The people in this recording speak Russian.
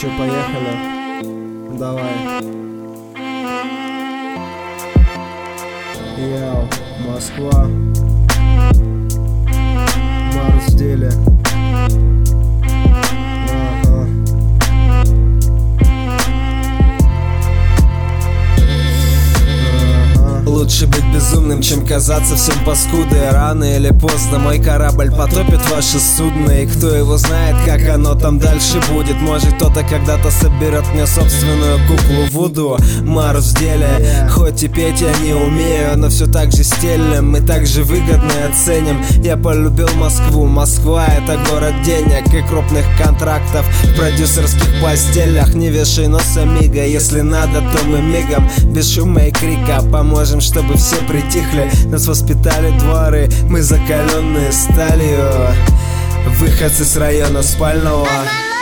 Че, поехали? Давай. Йоу, Москва. Марс в деле. Лучше быть безумным, чем казаться всем паскудой. Рано или поздно мой корабль потопит ваше судно. И кто его знает, как оно там дальше будет. Может, кто-то когда-то соберет мне собственную куклу Вуду. Марс в деле, хоть и петь я не умею, но все так же стильно, мы так же выгодно оценим. Я полюбил Москву, Москва — это город денег и крупных контрактов в продюсерских постелях. Не вешай нос, амиго, если надо, то мы мигом, без шума и крика, поможем, чтобы все притихли. Нас воспитали дворы, мы закаленные сталью, выходцы с района спального.